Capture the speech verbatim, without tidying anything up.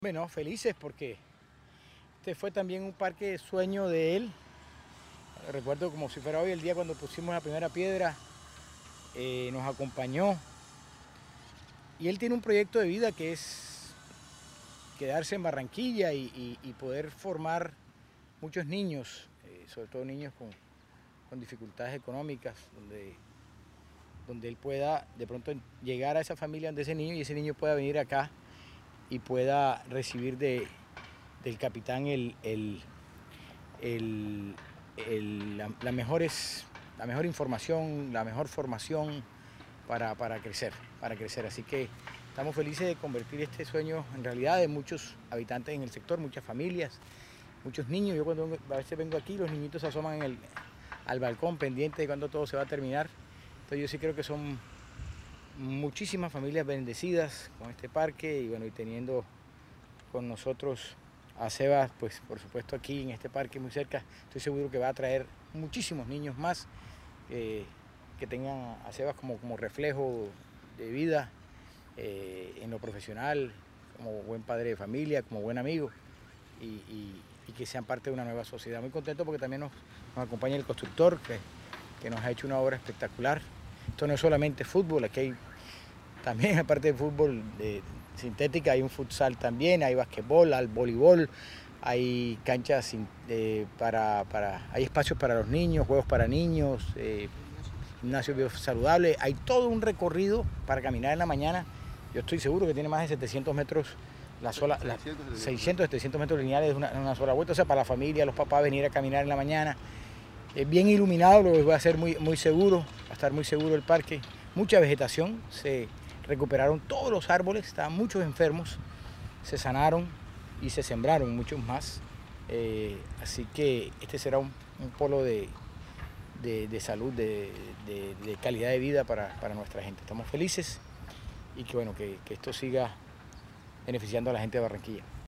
Bueno, felices porque este fue también un parque de sueño de él. Recuerdo como si fuera hoy el día cuando pusimos la primera piedra, eh, nos acompañó. Y él tiene un proyecto de vida que es quedarse en Barranquilla y, y, y poder formar muchos niños, eh, sobre todo niños con, con dificultades económicas, donde, donde él pueda de pronto llegar a esa familia donde ese niño y ese niño pueda venir acá y pueda recibir de, del capitán el, el, el, el, la, la, mejores, la mejor información, la mejor formación para, para crecer, para crecer. Así que estamos felices de convertir este sueño en realidad de muchos habitantes en el sector, muchas familias, muchos niños. Yo cuando a veces vengo aquí, los niñitos se asoman en el, al balcón pendiente de cuando todo se va a terminar. Entonces yo sí creo que son muchísimas familias bendecidas con este parque y bueno, y teniendo con nosotros a Sebas, pues por supuesto aquí en este parque muy cerca, estoy seguro que va a traer muchísimos niños más eh, que tengan a Sebas como, como reflejo de vida eh, en lo profesional, como buen padre de familia, como buen amigo y, y, y que sean parte de una nueva sociedad. Muy contento porque también nos, nos acompaña el constructor que, que nos ha hecho una obra espectacular. Esto no es solamente fútbol, aquí hay también aparte de fútbol de sintética hay un futsal también, hay basquetbol, hay voleibol, hay canchas eh, para, para, hay espacios para los niños, juegos para niños, eh, gimnasio biosaludable, hay todo un recorrido para caminar en la mañana. Yo estoy seguro que tiene más de setecientos metros, la sola, la, seiscientos, setecientos metros lineales de una, una sola vuelta, o sea, para la familia, los papás venir a caminar en la mañana. Es bien iluminado, lo que va a ser muy, muy seguro, va a estar muy seguro el parque. Mucha vegetación, se recuperaron todos los árboles, estaban muchos enfermos, se sanaron y se sembraron muchos más. Eh, así que este será un, un polo de, de, de salud, de, de, de, calidad de vida para, para nuestra gente. Estamos felices y que, bueno, que, que esto siga beneficiando a la gente de Barranquilla.